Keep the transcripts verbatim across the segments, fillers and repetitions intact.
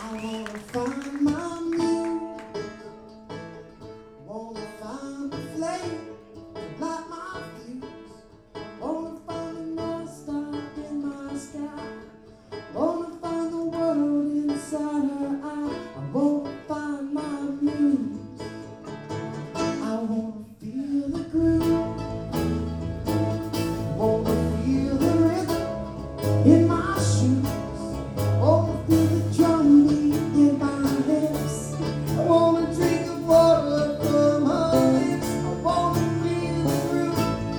I wanna find my muse, wanna find the flame to light my fuse, wanna find the North Star in my sky, wanna find the world inside her eye. I wanna find my muse, I wanna feel the groove, wanna feel the rhythm in my shoes, wanna feel the drum beat in my hips, I wanna drink the water from her lips, I wanna feel the groove,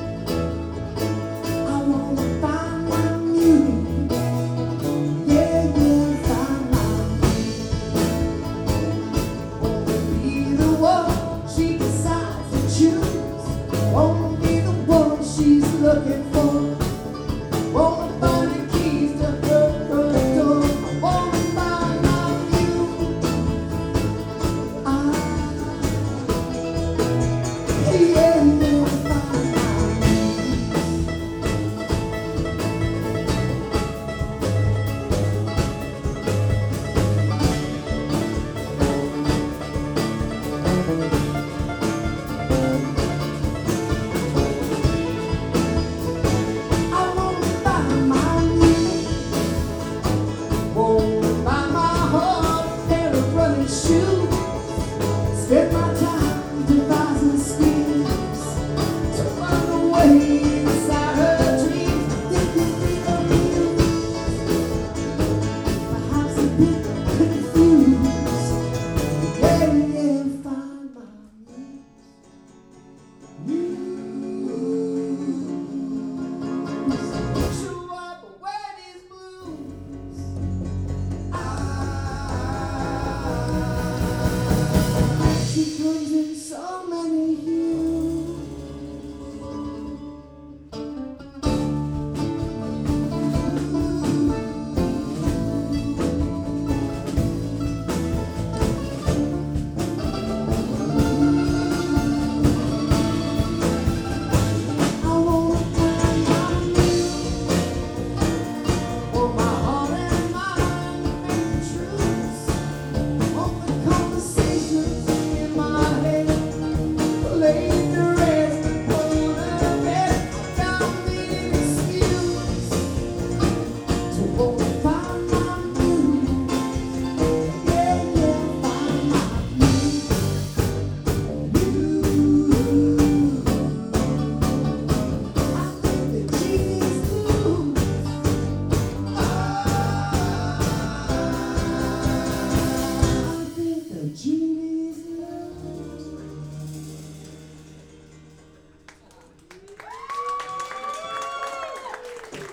I wanna find my muse, yeah, yeah, find my muse, wanna be the one she decides to choose, wanna be the one she's looking for, wanna find the keys to her front door, I wanna find my muse, I, yeah, yeah, find my muse. I wanna find my muse, wanna find my heart, pair of running shoes, spend my time devising schemes to find a way inside her dreams. Think you think of me, perhaps a bit confused. Yeah, yeah, find my muse. Muse. To wipe away these blues. I, she comes in so